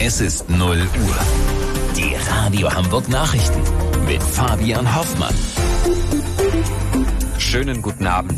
Es ist 0 Uhr. Die Radio Hamburg Nachrichten mit Fabian Hoffmann. Schönen guten Abend.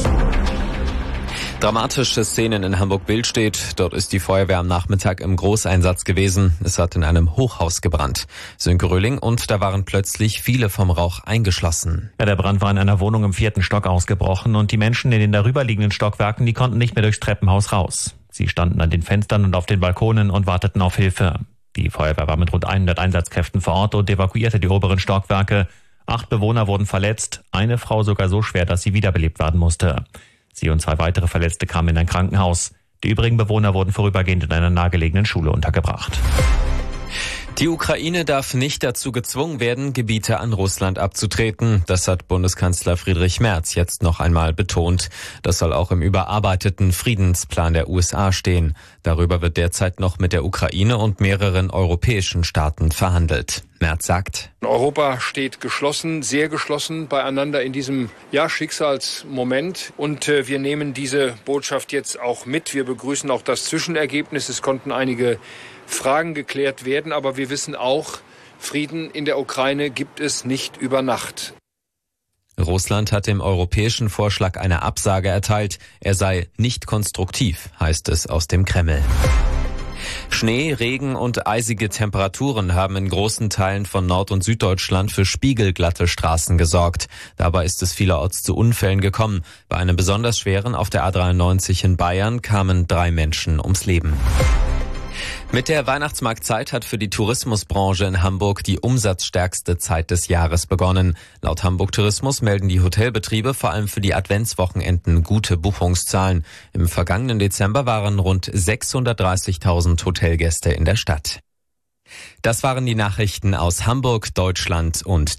Dramatische Szenen in Hamburg-Billstedt. Dort ist die Feuerwehr am Nachmittag im Großeinsatz gewesen. Es hat in einem Hochhaus gebrannt. Sönke Röhling, und da waren plötzlich viele vom Rauch eingeschlossen. Ja, der Brand war in einer Wohnung im 4. Stock ausgebrochen und die Menschen in den darüberliegenden Stockwerken, die konnten nicht mehr durchs Treppenhaus raus. Sie standen an den Fenstern und auf den Balkonen und warteten auf Hilfe. Die Feuerwehr war mit rund 100 Einsatzkräften vor Ort und evakuierte die oberen Stockwerke. 8 Bewohner wurden verletzt, eine Frau sogar so schwer, dass sie wiederbelebt werden musste. Sie und 2 weitere Verletzte kamen in ein Krankenhaus. Die übrigen Bewohner wurden vorübergehend in einer nahegelegenen Schule untergebracht. Die Ukraine darf nicht dazu gezwungen werden, Gebiete an Russland abzutreten. Das hat Bundeskanzler Friedrich Merz jetzt noch einmal betont. Das soll auch im überarbeiteten Friedensplan der USA stehen. Darüber wird derzeit noch mit der Ukraine und mehreren europäischen Staaten verhandelt. Merz sagt: Europa steht geschlossen, sehr geschlossen beieinander in diesem Schicksalsmoment. Und wir nehmen diese Botschaft jetzt auch mit. Wir begrüßen auch das Zwischenergebnis. Es konnten einige Fragen geklärt werden, aber wir wissen auch, Frieden in der Ukraine gibt es nicht über Nacht. Russland hat dem europäischen Vorschlag eine Absage erteilt. Er sei nicht konstruktiv, heißt es aus dem Kreml. Schnee, Regen und eisige Temperaturen haben in großen Teilen von Nord- und Süddeutschland für spiegelglatte Straßen gesorgt. Dabei ist es vielerorts zu Unfällen gekommen. Bei einem besonders schweren auf der A93 in Bayern kamen 3 Menschen ums Leben. Mit der Weihnachtsmarktzeit hat für die Tourismusbranche in Hamburg die umsatzstärkste Zeit des Jahres begonnen. Laut Hamburg Tourismus melden die Hotelbetriebe vor allem für die Adventswochenenden gute Buchungszahlen. Im vergangenen Dezember waren rund 630.000 Hotelgäste in der Stadt. Das waren die Nachrichten aus Hamburg, Deutschland und